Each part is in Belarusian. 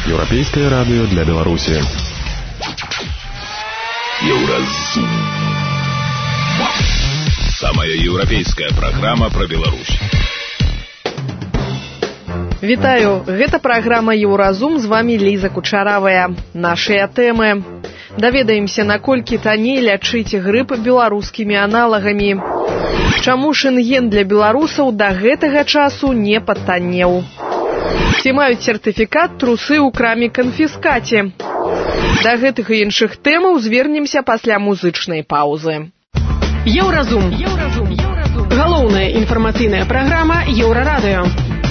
Еўрапейскае радыё для Беларусі. Еўразум. Самая еўрапейская праграма пра Беларусь. Вітаю, гэта праграма Еўразум, з вамі Ліза Кучаравая. Нашыя тэмы. Даведаемся, наколькі танней лячыць грып беларускімі аналагамі. Чаму шэнген для беларусаў да гэтага часу не патаннеў? Ці маюць сертыфікат трусы ў краме канфіскаце? Да гэтых і іншых тэмаў звернемся пасля музычнай паўзы. Еўразум. Галоўная інфармацыйная праграма Еўрарадыё.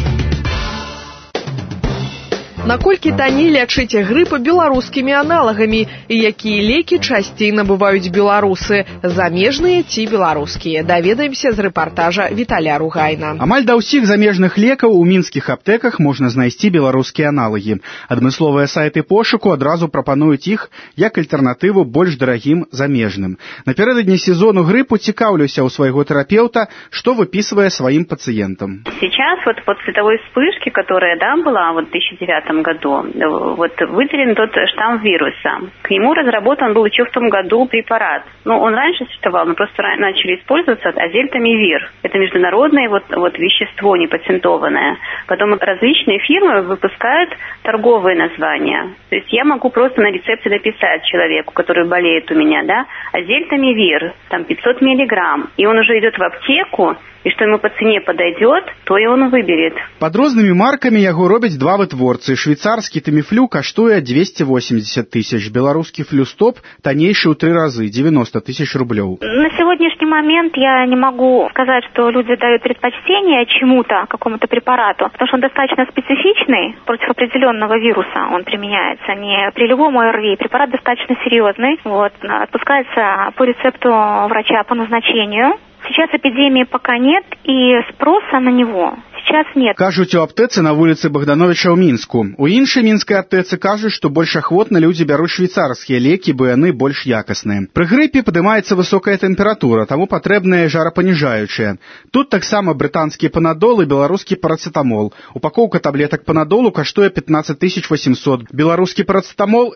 Наколькі танней лячыць грып беларускімі аналагамі і якія лекі часцей набываюць беларусы, замежныя ці беларускія? Даведаемся з рэпартажа Віталя Ругайна. Амаль да ўсіх замежных лекаў у мінскіх аптэках можна знайсці беларускія аналагі. Адмысловыя сайты пошуку адразу прапануюць іх як альтэрнатыву больш дарагім замежным. Напярэдадні сезону грыпу цікаўлюся ў свайго тэрапеўта, што выпісвае сваім пациентам. Сейчас вот после той вспышки, которая была в 2009 году, выделен тот штамм вируса. К нему разработан был еще в том году препарат. Он раньше существовал, но просто начали использоваться азельтамивир. Это международное вещество непатентованное. Потом различные фирмы выпускают торговые названия. То есть я могу просто на рецепте написать человеку, который болеет у меня, азельтамивир, 500 миллиграмм, и он уже идет в аптеку, и что ему по цене подойдет, то и он выберет. Под рознымі маркамі яго робяць два вытворцы. Швейцарскі таміфлю каштуе 280 тысяч, беларускі флюстоп таннейшы ў 3 разы, 90 тысяч рублёў. На сегодняшний момент я не могу сказать, что люди дают предпочтение чему-то, какому-то препарату, потому что он достаточно специфичный, против определенного вируса он применяется, не при любом ОРВИ. Препарат достаточно серьезный, отпускается по рецепту врача по назначению. Сейчас эпидемии пока нет, и спроса на него сейчас нет. Кажуць у аптэцы на вуліцы Богдановича ў Мінску. У іншай мінскай аптэцы кажуць, што больш ахвотна людзі бяруць швейцарскія лекі, бо яны больш якасныя. Пры грыпе падымаецца высокая тэмпература, таму патрэбныя жарапаніжаючыя. Тут таксама брытанскі панадол і беларускі парацетамол. Упакоўка таблетак панадолу каштуе 15 800, беларускі парацетамол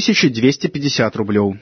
2250 рублёў.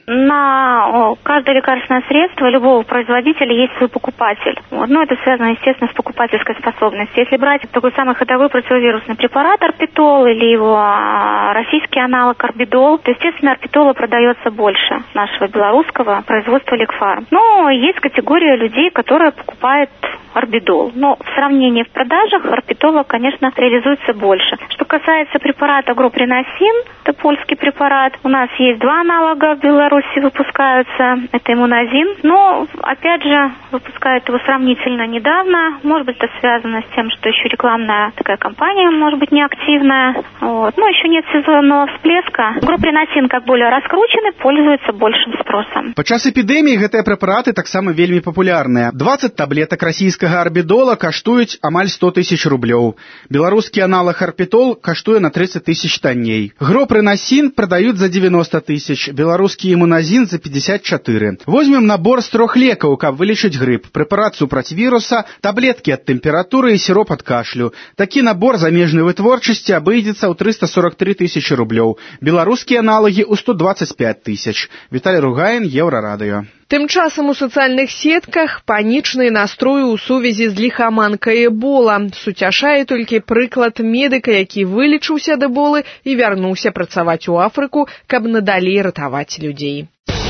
На каждое лекарственное средство любого производителя есть свой покупатель. Это связано, естественно, с покупательской способностью. Если брать такой самый ходовой противовирусный препарат орбитол или его российский аналог орбидол, то, естественно, орбитола продается больше нашего белорусского производства Лекфарм. Но есть категория людей, которые покупают орбидол. Но в сравнении в продажах орбитола, конечно, реализуется больше. Что касается препарата Гроприносин, это польский препарат, у нас есть два аналога в Беларуси выпускаются, это иммунозин, но, опять же, выпускают его сравнительно недавно, может быть, это связано с тем, что еще рекламная такая кампания, может быть, неактивная, еще нет сезонного всплеска. Гроприносин, как более раскрученный, пользуется большим спросом. Падчас эпідэміі гэтыя прэпараты таксама вельмі папулярныя. 20 таблетак расійскага арбідола каштуюць амаль 100 тысяч рублёў. Беларускі аналаг арбитол каштуе на 30 тысяч танней. Гроприносин продают за 90 тысяч, беларускі иммунозин за 54. Возьмем набор з 3 лекаў, каб вылечыць грып. Прэпарат супраць віруса, таблеткі ад тэмпературы і сироп ад кашлю. Такі набор замежнай вытворчасці абыдзецца ў 343 тысячи рублёў. Беларускія аналагі ў 125 тысяч. Віталь Ругайн, Еўрарадыё. Тым часам у сацыяльных сетках панічныя настроі ў сувязі з ліхаманкай эбола. Суцяшае толькі прыклад медыка, які вылечыўся ад эболы і вярнуўся працаваць у Афрыку, каб надалей ратаваць людзей.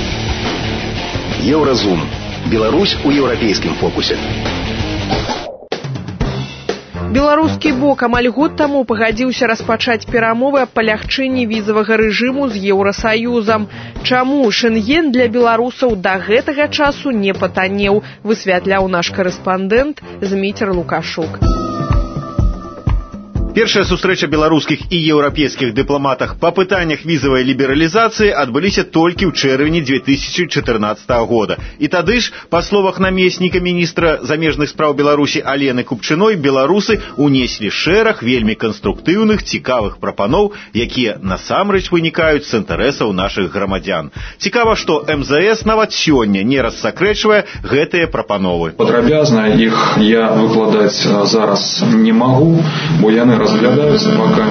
Еўразум. Беларусь у еўрапейскім фокусе. Беларускі бок амаль год таму пагадзіўся распачаць перамовы аб палягчэнні візавага рэжыму з Еўрасаюзам. Чаму шэнген для беларусаў да гэтага часу не патаннеў, высвятляў наш корэспандэнт Зміцер Лукашук. Першая сустрэча беларускіх і еўрапейскіх дыпламатах па пытаннях візавай лібералізацыі адбыліся толькі ў чэрвені 2014 года. І тады ж, па словах намесніка міністра замежных спраў Беларусі Алены Купчыной, беларусы унеслі шэраг вельмі канструктыўных, цікавых прапаноў, якія насамрэч вынікаюць з інтарэсаў нашых грамадзян. Цікава, што МЗС нават сёння не рассакрэчвае гэтыя прапановы. Падрабязна іх я выкладаць зараз не магу, бо яны разглядаюцца пакамі. Мы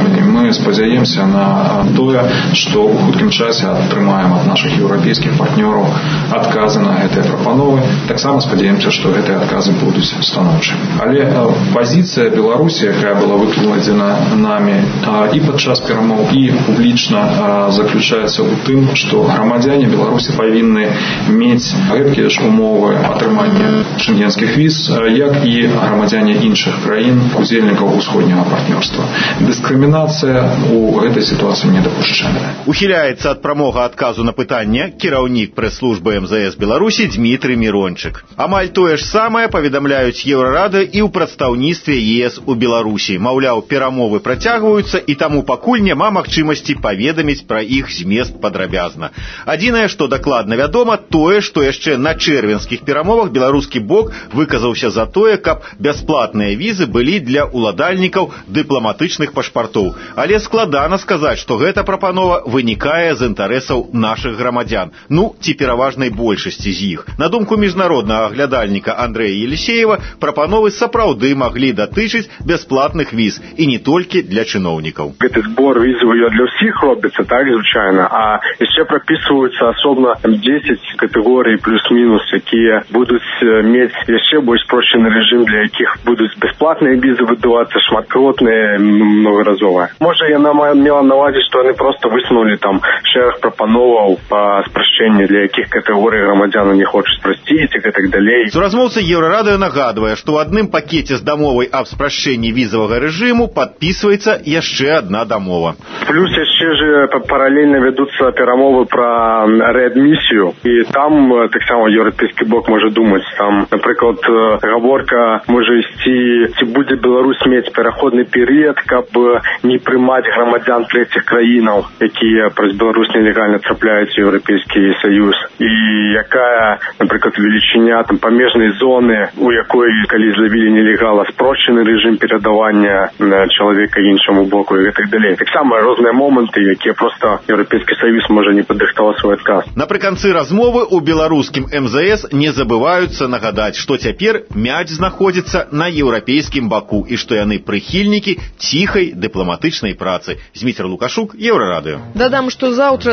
вельмі спадзяемся на тое, што ў хуткім часе атрымаем ад нашых еўрапейскіх партнёраў адказы на гэтыя прапановы. Таксама спадзяемся, што гэтыя адказы будуць станоўчымі. Але пазіцыя Беларусі, якая была выкладзена намі і падчас перамоў, і публічна, заключаецца ў тым, што грамадзяне Беларусі павінны мець гэткія ж умовы атрымання шенгенскіх віз, як і грамадзяне іншых краін, удзельнікаў усходняга партнёрства. Дыскрымінацыя ў гэтай сітуацыі недапушчальная. Ухіляецца ад прамога адказу на пытанне кіраўнік прэс-службы МЗС Беларусі Дмітрый Мірончык. Амаль тое ж самае паведамляюць Еўрарада і ў прадстаўніцтве ЕС у Беларусі. Маўляў, перамовы працягваюцца, і таму пакуль няма магчымасці паведаміць пра іх змест падрабязна. Адзінае, што дакладна вядома, тое, што яшчэ на чэрвеньскіх перамовах беларускі бок выказаўся за тое, каб бясплатныя візы былі для уладальнікаў дыпламатычных пашпартоў. Але складана сказаць, што гэта прапанова вынікае з інтарэсаў нашых грамадзян, ці пераважнай большасці з іх. На думку міжнароднага аглядальніка Андрэя Елісеева, прапановы сапраўды маглі датычыць бясплатных віз, і не толькі для чыноўнікаў. Гэты збор візавы для ўсіх робіцца, так, звычайна, а яшчэ прапісваюцца асобна 10 катэгорый плюс-мінус, якія будуць мець яшчэ больш спрошчаны рэжым, для якіх будуць бясплатныя візы выдавацца, шматкротныя, многаразовыя. Можа, яна мела на ўвазе, што яны проста высунулі там шэраг прапановаў па спрашчэнні, для якіх катэгорый грамадзян не хочуць спрасціць і гэтак далей. Суразмоўца Еўрарадыё нагадвае, што ў адным пакеце з дамовай аб спрашчэнні візавага рэжыму падпісваецца яшчэ адна дамова. Плюс яшчэ ж паралельна вядуцца перамовы пра рэадмісію, і там таксама еўрапейскі бок можа думаць. Там, напрыклад, гаворка можа ісці, ці будзе Беларусь мець пераходны перыяд, каб не прымаць грамадзян трэціх краінаў, якія праз Беларусь нелегальна трапляюць у Еўрапейскі Саюз. І якая, напрыклад, велічыня там памежнай зоны, у якой, калі злавілі нелегала, спрошчаны рэжым перадавання чалавека іншаму боку і гэтак далей. Таксама розныя моманты, якія проста Еўрапейскі Саюз можа не падрыхтаваць свой адказ. Напрыканцы размовы ў беларускім МЗС не забываюцца нагадаць, што цяпер мяч знаходзіцца на еўрапейскім баку і што яны прыхільнікі ціхай дыпламатычнай працы. Зміцер Лукашук, Еўрарадыё. Дадам, што заўтра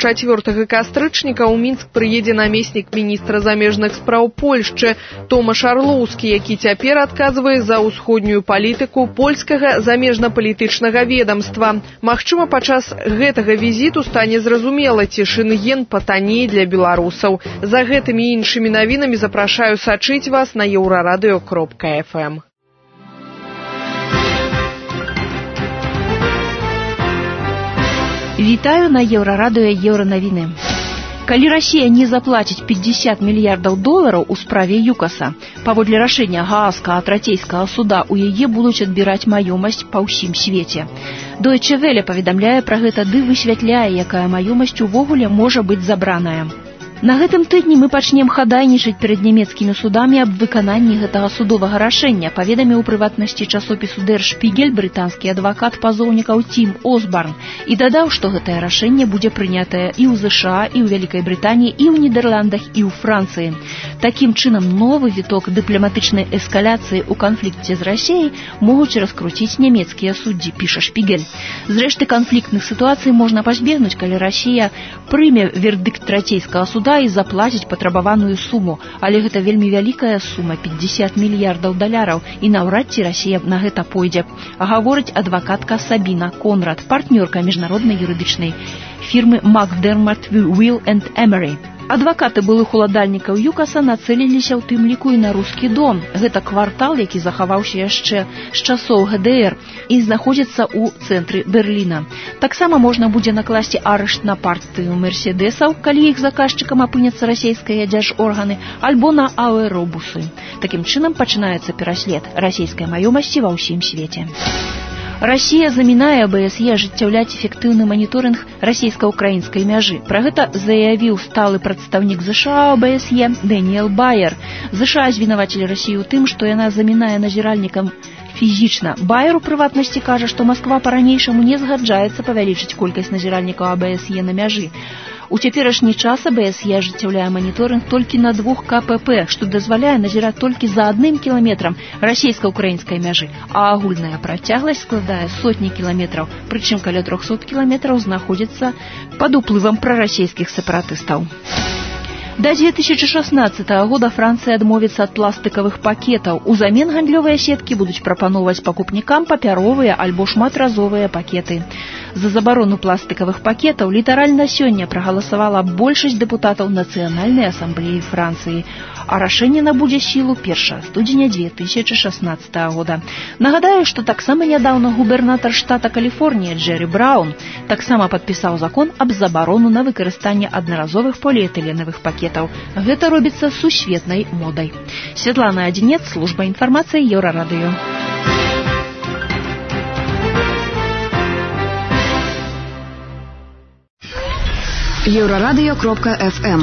24 кастрычніка ў Мінск прыедзе намеснік міністра замежных спраў Польшчы Томаш Арлоўскі, які цяпер адказвае за ўсходнюю палітыку польскага замежна-палітычнага ведамства. Магчыма, падчас гэтага візіту стане зразумела, ці Шенген патанней для беларусаў. За гэтымі і іншымі навінамі запрашаю сачыць вас на euradio.fm. Вітаю на Еўрарадыё Еўранавіны. Калі Расія не заплаціць 50 мільярдаў долараў у справе ЮКАСа, паводле рашэння Гаагскага трацейскага суда у яе будуць адбіраць маёмасць па ўсім свеце. Deutsche Welle паведамляе пра гэта ды высвятляе, якая маёмасць увогуле можа быць забраная. На гэтым тыдні мы пачнем хадайнічаць перад нямецкімі судамі аб выкананні гэтага судовага рашэння, паведаміў у прыватнасці часопісу Der Spiegel брытанскі адвакат пазоўнікаў Тім Осбарн і дадаў, што гэтае рашэнне будзе прынятае і ў ЗША, і ў Вялікай Брытаніі, і ў Нідерландах, і ў Францыі. Такім чынам, новы віток дыпламатычнай эскаляцыі ў канфлікце з Расіяй могуць раскруціць нямецкія суддзі, піша Шпігель. Зрэшты, канфліктных сітуацый можна пазбегнуць, калі Расія прыме вердыкт трацейскага суда і заплаціць патрабаваную суму, але гэта вельмі вялікая сума, 50 мільярдаў даляраў, і наўрад ці Расія на гэта пойдзе, гаворыць адвакатка Сабіна Конрад, партнёрка міжнароднай юрыдычнай фірмы Макдермат, Will and Emery. Адвакаты былых уладальнікаў ЮКАСа нацэліліся ў тым ліку і на рускі дом. Гэта квартал, які захаваўся яшчэ з часоў ГДР і знаходзіцца ў цэнтры Берліна. Таксама можна будзе накласці арышт на партыю мерседесаў, калі іх заказчыкам апыняцца расійскія дзяржорганы, альбо на аэробусы. Такім чынам пачынаецца пераслед расійскай маёмасці ва ўсім свеце. Расія замінае АБСЕ ажыццяўляць эфектыўны маніторынг расійска-ўкраінскай мяжы. Пра гэта заявіў сталы прадстаўнік ЗША АБСЕ Дэніэл Байер. ЗША звінавацілі Расію тым, што яна замінае назіральнікам фізічна. Байер у прыватнасці кажа, што Масква па-ранейшаму не згаджаецца павялічыць колькасць назіральнікаў АБСЕ на мяжы. У цяперашні час АБСЕ ажыццяўляе маніторынг толькі на 2 КПП, што дазваляе назіраць толькі за 1 кіламетрам расійска-украінскай мяжы, а агульная працягласць складае сотні кіламетраў, прычым каля 300 кіламетраў знаходзіцца пад уплывам прарасійскіх сепаратыстаў. До 2016 года Францыя адмовіцца ад пластыкавых пакетаў. Узамен гандлёвыя сеткі будуць прапаноўваць пакупнікам папяровыя альбо шматразовыя пакеты. За забарону пластыкавых пакетаў літаральна сёння прагаласавала большасць дэпутатаў Нацыянальнай асамблеі Францыі, а рашэнне набудзе сілу 1 студзеня 2016 года. Нагадаю, што таксама нядаўна губернатар штата Каліфорнія Джерри Браун таксама падпісаў закон аб забарону на выкарыстанне аднаразовых поліэтыленавых пакетаў. Гэта робіцца сусветнай модай. Святлана Адзінец, служба інфармацыі Еўрарадыё. Еўрарадыё.фм.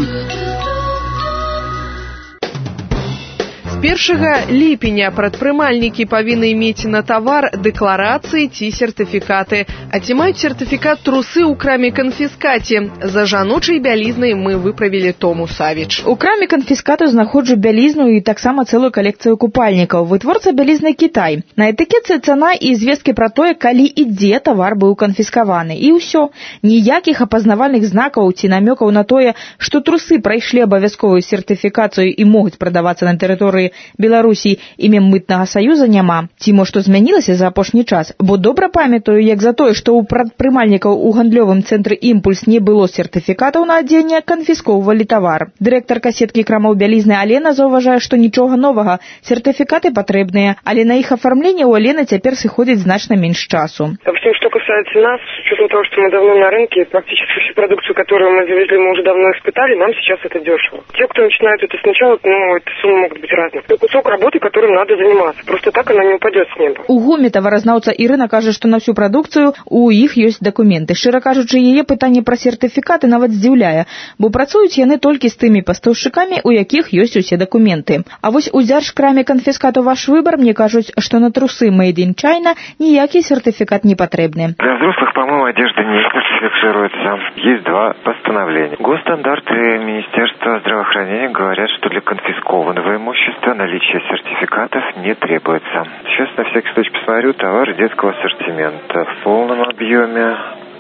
З 1 ліпеня прадпрымальнікі павінны мець на тавар дэкларацыі ці сертыфікаты. А ці маюць сертыфікат трусы ў краме канфіскаце? За жаночай бялізнай мы выправілі Тому Савіч. У краме канфіскату знаходжу бялізну і таксама цэлую калекцыю купальнікаў. Вытворца бялізны Кітай. На этыкетцы цана і звесткі пра тое, калі і дзе тавар быў канфіскаваны. І ўсё. Ніякіх апазнавальных знакаў ці намёкаў на тое, што трусы прайшлі абавязковую сертыфікацыю і могуць прадавацца на тэрыторыі Беларусі імем мытнага саюза няма. Ці мо што змянілася за апошні час? Бо добра памятаю, як за тое, што ў прадпрымальнікаў у гандлёвым цэнтры «Імпульс» не было сертыфікатаў на адзенне, канфіскоўвалі тавар. Дырэктарка сеткі крамаў бялізны Алена заўважае, што нічога новага. Сертыфікаты патрэбныя, але на іх афармленне ў Алены цяпер сыходзіць значна менш часу. Допустим, что касается нас, с учетом того, что мы давно на рынке, практически всю продукцию, которую мы завезли, мы уже давно испытали, нам сейчас это дешево. Те, кто начинает это сначала, эти суммы могут быть разные. Это кусок работы, которым надо заниматься. Просто так она не упадет с неба. У ГУМе таваразнаўца Ірына кажа, што на всю прадукцыю у іх ёсць дакументы. Шчыра кажучы, яе пытанне пра сертыфікаты нават здзіўляе, бо працуюць яны толькі з тымі пастаўшчыкамі, у якіх ёсць усе дакументы. А вось у дзяржкраме канфіскату «Ваш выбор» мне кажуць, што на трусы «Made in China» ніякі сертыфікат не патрэбны. Для взрослых, по-моему, одежда не сертифицируется. Есть 2 постановления. Госстандарты Министерства здравоохранения говорят, что для конфискованного имущества наличие сертификатов не требуется. Сейчас на всякий случай посмотрю товары детского ассортимента в полном объеме.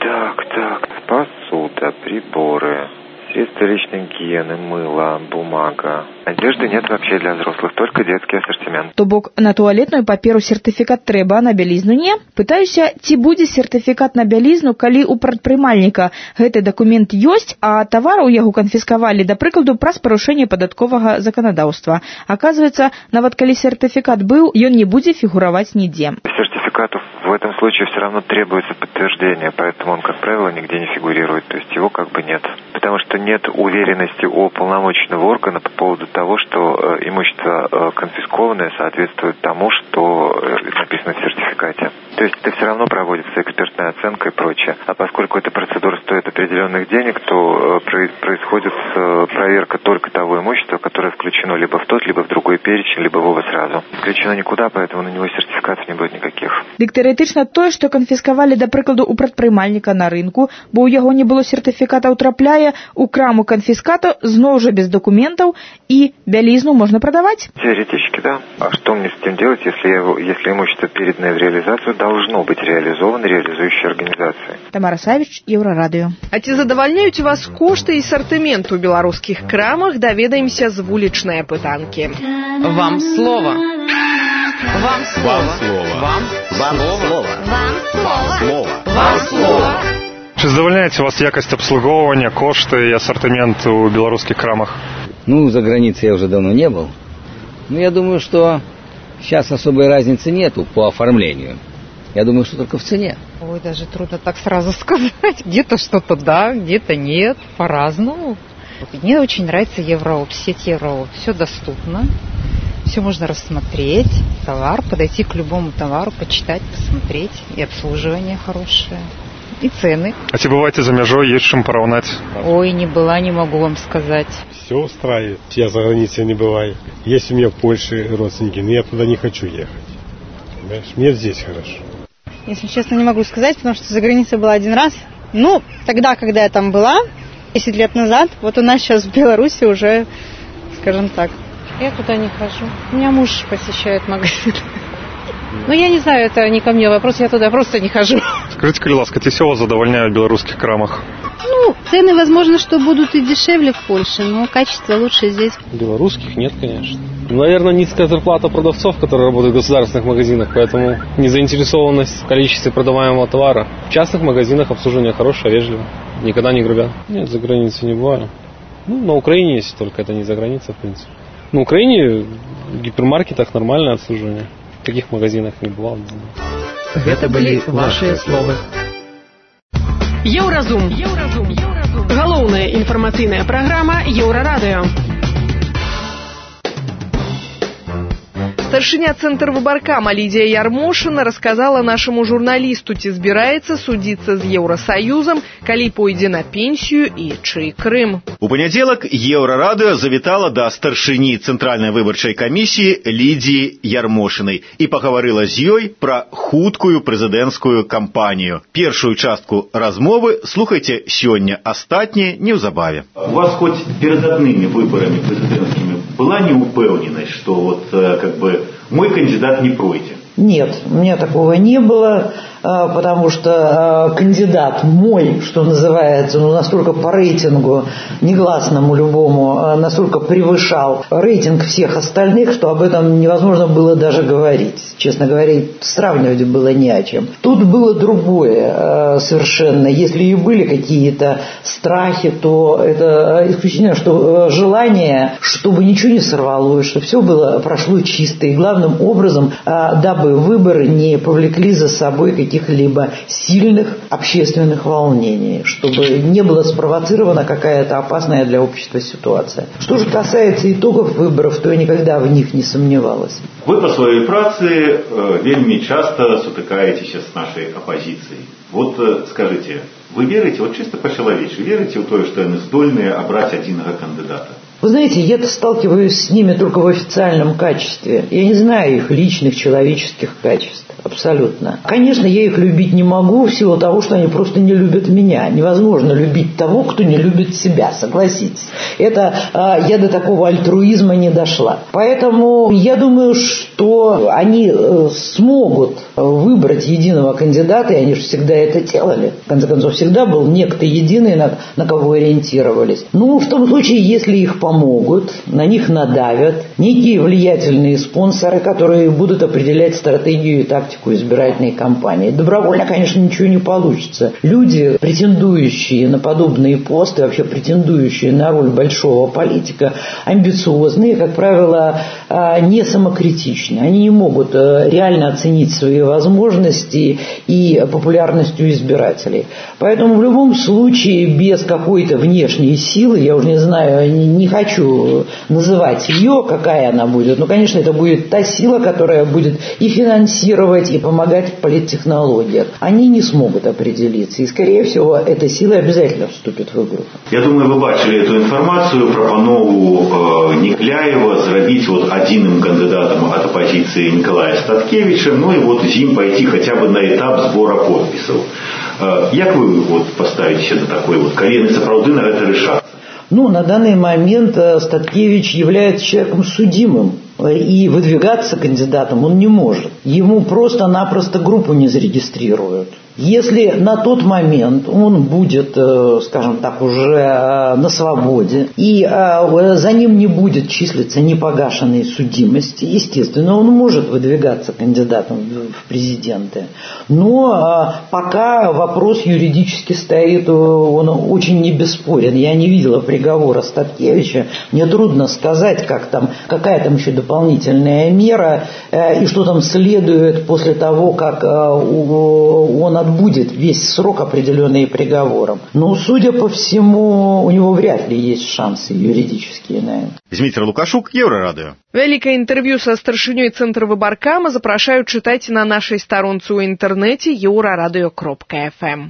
Так, посуда, приборы, средства личной гигиены, мыло, бумага. Одежды нет вообще для взрослых, только детский ассортимент. То бок на туалетную паперу сертыфікат трэба, а на бялізну не? Пытаюся, ці будзе сертыфікат на бялізну, калі у прадпрымальніка гэты дакумент ёсць, а тавар у яго канфіскавалі, да прыкладу, праз парушэнне падатковага заканадаўства. Оказывается, нават калі сертыфікат быў, ён не будзе фігураваць нідзе. Сертификату в этом случае все равно требуется подтверждение, поэтому он, как правило, нигде не фигурирует, то есть его как бы нет. Потому что нет уверенности у уполномоченного органа по поводу того, что имущество конфискованное соответствует тому, что написано в сертификате. То есть это все равно проводится экспертная оценка и прочее. А поскольку эта процедура стоит определенных денег, то происходит проверка только того имущества, которое включено либо в тот, либо в другой перечень, либо в оба сразу. Включено никуда, поэтому на него сертификатов не будет никаких. Дык тэарэтычна тое, што канфіскавалі, да прыкладу, у прадпрымальніка на рынку, бо ў яго не было сертыфікатаў, трапляе у краму канфіскату зноў жа без дакументаў, і бялізну можна прадаваць? Теоретически, да. А что мне с этим делать, если имущество, переданное в реализацию, должно быть реализовано реализующей организацией? Тамара Савіч, Еўрарадыё. А ці задавальняюць вас кошты і сартымент у беларускіх крамах, даведаемся з вулічнай апытанкі. Вам слово. Вам слово. Вам слово. Чи задовольняете вас якость обслуговывания, кошты и ассортимент у белорусских крамах? За границей я уже давно не был. Но я думаю, что сейчас особой разницы нету по оформлению. Я думаю, что только в цене. Ой, даже трудно так сразу сказать. Где-то что-то да, где-то нет, по-разному. Мне очень нравится Евроop, сеть Евроop. Все доступно, все можно рассмотреть, товар, подойти к любому товару, почитать, посмотреть. И обслуживание хорошее, и цены. А ці бываете за мяжой, есть чем поравнать? Ой, не была, не могу вам сказать. Все устраивает. Я за границей не бываю. Есть у меня в Польше родственники, но я туда не хочу ехать. Понимаешь? Мне здесь хорошо. Если честно, не могу сказать, потому что за границей была один раз. Тогда, когда я там была, 10 лет назад. Вот у нас сейчас в Беларуси уже, скажем так. Я туда не хожу. У меня муж посещает магазин. Ну, я не знаю, это не ко мне вопрос, я туда просто не хожу. Скажите, коли ласка, ці всього задовольняют в белорусских крамах? Ну, цены, возможно, что будут и дешевле в Польше, но качество лучше здесь. Белорусских нет, конечно. Наверное, низкая зарплата продавцов, которые работают в государственных магазинах, поэтому незаинтересованность в количестве продаваемого товара. В частных магазинах обслуживание хорошее, вежливо, никогда не грубят. Нет, за границей не бываю. Ну, на Украине, если только это не за границей, в принципе. На Украине в гипермаркетах нормальное обслуживание. В таких магазинах не бывало. Это были ваши словы. Еўразум. Галоўная інфармацыйная праграма Еўрарадыё. Старшыня Цэнтр выбаркама Лидия Ярмошина рассказала нашему журналисту, ці збіраецца судзіцца з Еўрасаюзам, калі пойдзе на пенсію і чый Крым. У панядзелак Еўрарадыё завітала да старшыні Цэнтральнай выбарчай камісіі Лідіі Ярмошынай і пагаварыла з ёй пра хуткую прэзідэнцкую кампанію. Першую частку размовы слухайце сёння, астатняе неўзабаве. У вас хоць перад аднымі выбарамі прэзідэнцкімі была неупэўненасць, што вот как бы мой кандидат не пройдет? Нет, у меня такого не было, потому что кандидат мой, что называется, настолько по рейтингу, негласному любому, настолько превышал рейтинг всех остальных, что об этом невозможно было даже говорить. Честно говоря, сравнивать было не о чем. Тут было другое совершенно. Если и были какие-то страхи, то это исключительно что желание, чтобы ничего не сорвалось, чтобы все прошло чисто. И главным образом, дабы выборы не повлекли за собой каких-либо сильных общественных волнений, чтобы не была спровоцирована какая-то опасная для общества ситуация. Что же касается итогов выборов, то я никогда в них не сомневалась. Вы по своей працы вельми часто сутыкаетесь с нашей оппозицией. Вот скажите, вы верите, вот чисто по-человечески, верите в то, что они здольные обрать одного кандидата? Вы знаете, я-то сталкиваюсь с ними только в официальном качестве. Я не знаю их личных человеческих качеств. Абсолютно. Конечно, я их любить не могу в силу того, что они просто не любят меня. Невозможно любить того, кто не любит себя, согласитесь. Это я до такого альтруизма не дошла. Поэтому я думаю, что они смогут выбрать единого кандидата, и они же всегда это делали. В конце концов, всегда был некто единый, на кого ориентировались. Ну, в том случае, если их помогут, на них надавят некие влиятельные спонсоры, которые будут определять стратегию и тактику избирательной кампании. Добровольно, конечно, ничего не получится. Люди, претендующие на подобные посты, вообще претендующие на роль большого политика, амбициозные, как правило, не самокритичны. Они не могут реально оценить свои возможности и популярность у избирателей. Поэтому в любом случае без какой-то внешней силы, я уже не знаю, не хочу называть ее, какая она будет, но, конечно, это будет та сила, которая будет и финансировать, и помогать в политтехнологиях. Они не смогут определиться. И, скорее всего, эта сила обязательно вступит в игру. Я думаю, вы бачили эту информацию про прапанову Никляева зрабіць вот одним кандидатом от оппозиции Николая Статкевича, ну и вот с ним пойти хотя бы на этап сбора подписей. Как вы вот поставите на такой вот колено сапраўды на это решаться? Ну, на данный момент Статкевич является человеком судимым. И выдвигаться кандидатом он не может. Ему просто-напросто группу не зарегистрируют. Если на тот момент он будет, скажем так, уже на свободе, и за ним не будет числиться непогашенной судимости, естественно, он может выдвигаться кандидатом в президенты. Но пока вопрос юридически стоит, он очень не бесспорен. Я не видела приговора Статкевича. Мне трудно сказать, какая там еще дополнительная мера, и что там следует после того, как он отбудет весь срок, определенный приговором. Но, судя по всему, у него вряд ли есть шансы юридические на это. Дмитрий Лукашук, Еўрарадыё. Вялікае інтэрв'ю са старшынёй Цэнтра выбаркама запрашаюць чытаць на нашай старонцы ў інтэрнэце euraradыё.fm.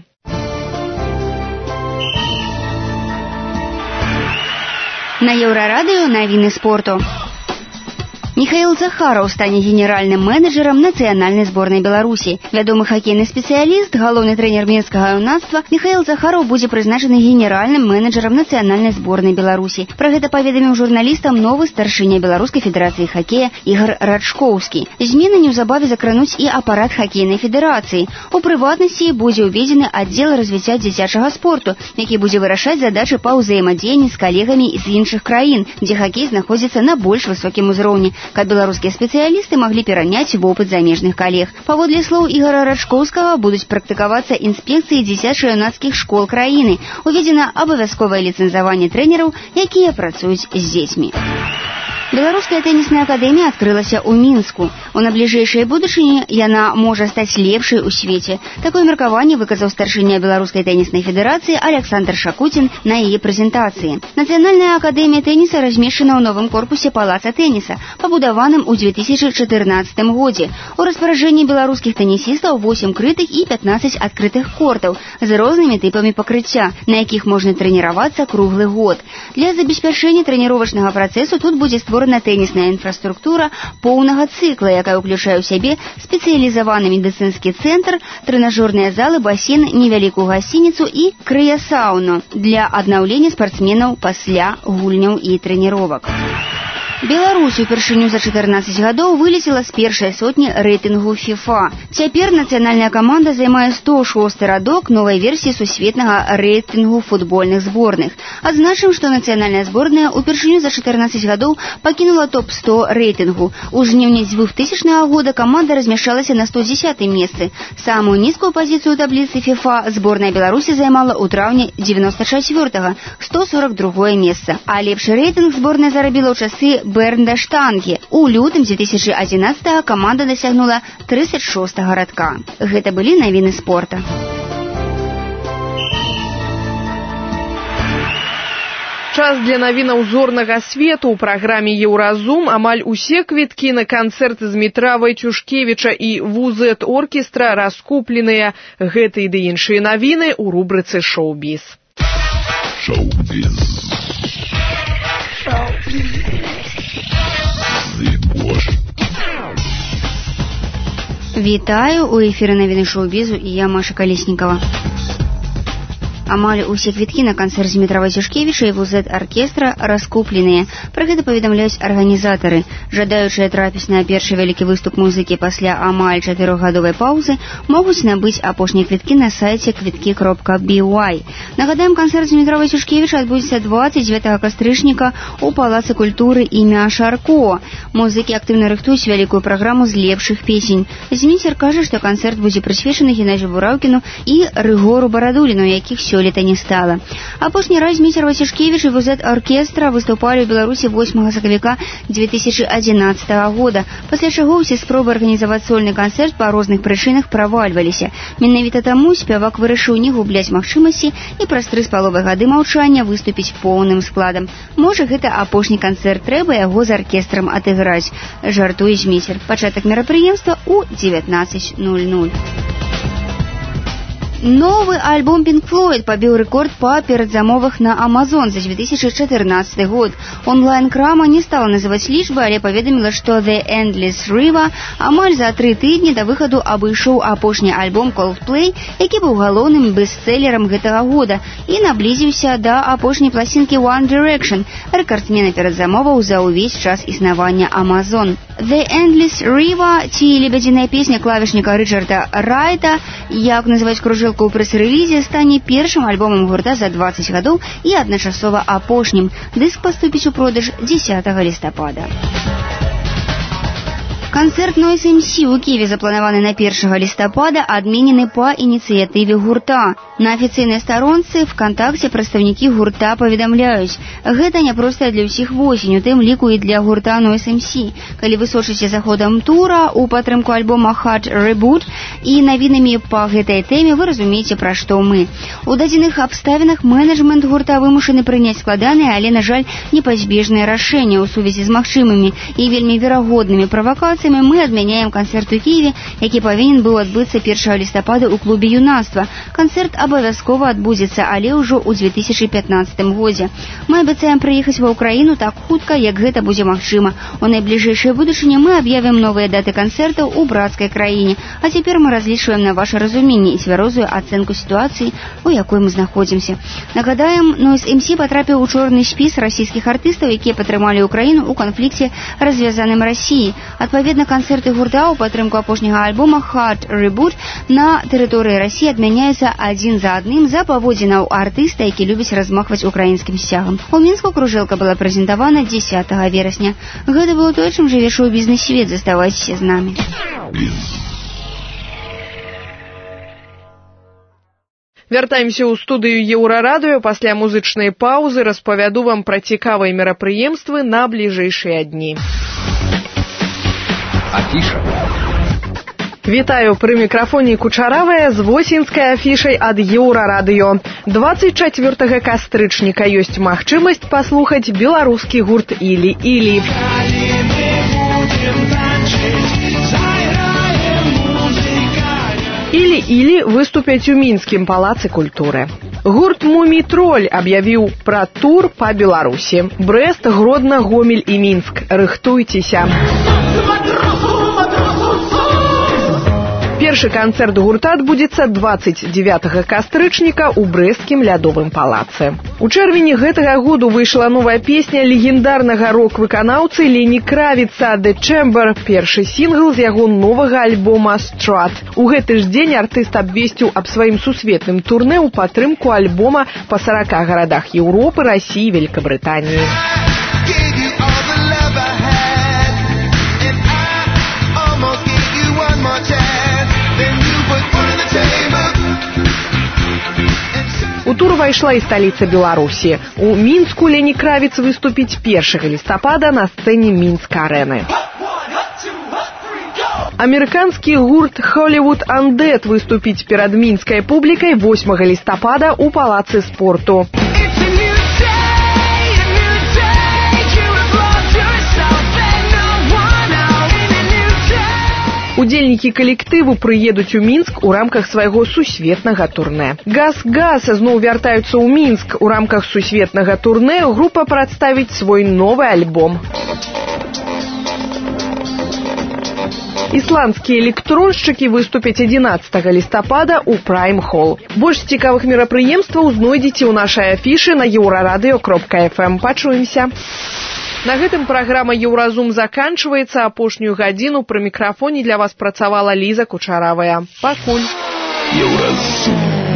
На Еўрарадыё навіны спорту. Михаил Захараў стане генеральным менеджером нацыянальнай зборнай Беларусі. Вядомы хакейны спецыяліст, галоўны трэнер мінскага юнацтва Михаил Захараў будзе прызначаны генеральным менеджером нацыянальнай зборнай Беларусі. Пра гэта паведаміў журналістам новы старшыня Беларускай федэрацыі хакея Ігор Рачкоўскі. Змены неўзабаве закрануць і апарат хакейнай федэрацыі. У прыватнасці будзе ўведзены аддзел развіцця дзіцячага спорту, які будзе вырашаць задачы па ўзаемадзеянні з калегамі з іншых краін, дзе хакей знаходзіцца на больш высокім узроўні, каб беларускія спецыялісты маглі пераняць вопыт замежных калег. Паводле слоў Ігора Рачкоўскага, будуць практыкавацца інспекцыі дзіцяча-юнацкіх школ краіны. Уведзена абавязковае ліцэнзаванне трэнераў, якія працуюць з дзецьмі. Беларуская тэнісная акадэмія адкрылася ў Мінску. У набліжэйшай будучыні яна можа стаць лепшай у свеце. Такое меркаванне выказаў старшыня Беларускай тэніснай федэрацыі Александр Шакуцін на яе прэзентацыі. Нацыянальная акадэмія тэніса размешчана ў новым корпусе палаца тэніса, пабудаваным у 2014 годзе. У распараджэнні беларускіх тэнісістаў 8 крытых і 15 адкрытых кортаў з рознымі тыпамі пакрыцця, на якіх можна трэніравацца круглы год. Для забеспячэння трэніровачнага працэсу тут будзе створана тэнісная інфраструктура поўнага цыкла, якая ўключае ў сябе спецыялізаваны медыцынскі цэнтр, трэнажорныя залы, басейн, невялікую гасцініцу і крыясауну для аднаўлення спартсменаў пасля гульняў і трэніровак. Беларусь упершыню за 14 гадоў вылецела з першай сотні рэйтынгу FIFA. Цяпер нацыянальная каманда займае 106 радок новай версіі сусветнага рэйтынгу футбольных зборных. Адзначым, што нацыянальная зборная упершыню за 14 гадоў пакінула топ-100 рэйтынгу. У жніўні 2000 года каманда размяшчалася на 110 месцы. Самую нізкую пазіцыю ў табліцы FIFA зборная Беларусі займала ў траўні 94-га, 142 месца. А лепшы рэйтынг зборная зарабіла ў часы Бернда Штанге. У лютым 2011 каманда дасягнула 36-го радка. Гэта былі навіны спорта. Час для навінаў зорнага свету. У праграме «Еўразум» амаль усе квіткі на канцэрты з Дмітра Вайцюшкевіча і ВУЗ-оркестра раскупленыя. Гэты ды іншыя навіны ў рубрыцы «Шоу-біз». Шоу-біз. Вітаю, у эфіры навіны шоу-бізу і я, Маша Калеснікова. Амаль усе квіткі на канцэрт Дмітра Вайцюшкевіча і ВУЗ-оркестра раскупленыя. Пра гэта паведамляюць арганізатары. Жадаючыя трапіць на першы вялікі выступ музыкі пасля амаль 4-гадовай паўзы могуць набыць апошнія квіткі на сайце kvitki.by. Нагадаем, канцэрт Дмітра Вайцюшкевіча адбудзецца 29 кастрычніка ў Палацы культуры імя Шарко. Музыкі актыўна рыхтуюць вялікую праграму з лепшых песень. Зміцер кажа, што канцэрт будзе прысвечаны Геннадзію Бураўкіну і Рыгору Барадуліну, якіх сёлета не стала. Апошні раз Дмітр Вайцюшкевіч і ВУЗ-оркестра выступалі ў Беларусі 8 сакавіка 2011 года, пасля чаго ўсе спробы арганізаваць сольны канцэрт па розных прычынах правальваліся. Менавіта таму спявак вырашыў не губляць магчымасці і праз 3,5 гады маўчання выступіць поўным складам. Можа, гэта апошні канцэрт, трэба яго з аркестрам адыграць, жартуе Зміцер. Пачатак мерапрыемства ў 19:00. Новы альбом Pink Floyd пабіў рэкорд па перадзамовах на Amazon за 2014 год. Онлайн-крама не стала называць лічбы, але паведаміла, што The Endless River амаль за 3 тыдні да выхаду абышоў апошні альбом Coldplay, які быў галоўным бестселлерам гэтага года і наблізіўся да апошняй пласінкі One Direction, рэкардсмена перадзамоваў за ўвесь час існавання Amazon. The Endless River, ці лебядзіная песня клавішніка Рычарда Райта, як называюць кружэлку ў прэс-рэлізе, стане першым альбомам гурта за 20 гадоў і адначасова апошнім. Дыск паступіць у продаж 10 лістапада. Канцэрт Noise MC у Киеве, запланаваны на 1 лістапада, адменены па ініцыятыве гурта. На афіцыйнай старонцы ВКонтакце прадстаўнікі гурта паведамляюць: гэта няпростая для ўсіх восень, у тым ліку і для гурта Noise MC. Калі вы сочыце за ходам тура у падтрымку альбома Hard Reboot і навінамі па гэтай тэме, вы разумееце, пра што мы. У дадзеных абставінах менеджмент гурта вымушаны прыняць складаныя, але, на жаль, непазбежныя рашэнні ў сувязі з магчымымі і вельмі верагоднымі правакацыямі. Мы адмяняем канцэрт у Киеве, які павінен быў адбыцца 1 лістапада ў клубе юнацтва. Канцэрт абавязкова адбудзецца, але ўжо ў 2015 годзе. Мы абяцаем прыехаць ва Ўкраіну так хутка, як гэта будзе магчыма. У найбліжэйшай будучыні мы аб'явім новыя даты канцэртаў у брацкай краіне. А цяпер мы разлічваем на ваше разуменне і цвярозую ацэнку сітуацыі, у якой мы знаходзімся. Нагадаем, Noise MC патрапіў у чорны спіс расійскіх артыстаў, якія падтрымалі Украіну ў канфлікце, развязаным Расіі. Адпаведна, канцэрты гурта ў падтрымку апошняга альбома Hard Reboot на тэрыторыі Расіі адмяняюцца адзін за адным за паводзінаў артыста, які любіць размахваць украінскім сцягам. У Мінску кружэлка была прэзентавана 10 верасня. Гэта было тое, чым жыве шоу-бізнес-свет. Заставайцеся з намі. Вяртаемся ў студыю Еўрарадыё. Пасля музычнай паўзы распавяду вам пра цікавыя мерапрыемствы на бліжэйшыя дні. Афіша. Вітаю, пры мікрафоне Кучаравая з восеньскай афішай ад Еўрарадыё. 24 кастрычніка ёсць магчымасць паслухаць беларускі гурт Ілі-Ілі. Ілі-Ілі выступяць у мінскім палацы культуры. Гурт «Мумі-троль» аб'явіў пра тур па Беларусі. Брэст, Гродна, Гомель і Мінск. Рыхтуйцеся. Першы канцэрт гурта адбудзецца 29 кастрычніка ў брэсцкім лядовым палацы. У чэрвені гэтага году выйшла новая песня легендарнага рок-выканаўцы Лені Кравіца «The Chamber», першы сінгл з яго новага альбома «Strut». У гэты ж дзень артыст абвесціў аб сваім сусветным турнэ ў падтрымку альбома па 40 гарадах Еўропы, Расіі, Вялікабрытаніі. У тур увайшла і сталіца Беларусі. У Мінску Лені Кравіц выступіць 1 лістапада на сцэне Мінск-арэны. Амерыканскі гурт Hollywood Undead выступіць перад мінскай публікай 8 лістапада ў палацы спорту. Удзельнікі калектыву прыедуць у Мінск у рамках свайго сусветнага турнэ. Газ-газ зноў вяртаюцца ў Мінск. У рамках сусветнага турнэ група прадставіць свой новы альбом. Ісландскія электроншчыкі выступяць 11 лістапада ў Prime Hall. Больш цікавых мерапрыемстваў знойдзеце ў нашай афішы на euradio.fm. Пачуемся. На гэтым праграма «Еўразум» заканчваецца. Апошнюю гадзіну пры мікрафоне для вас працавала Ліза Кучаравая. Пакуль. Еўразум.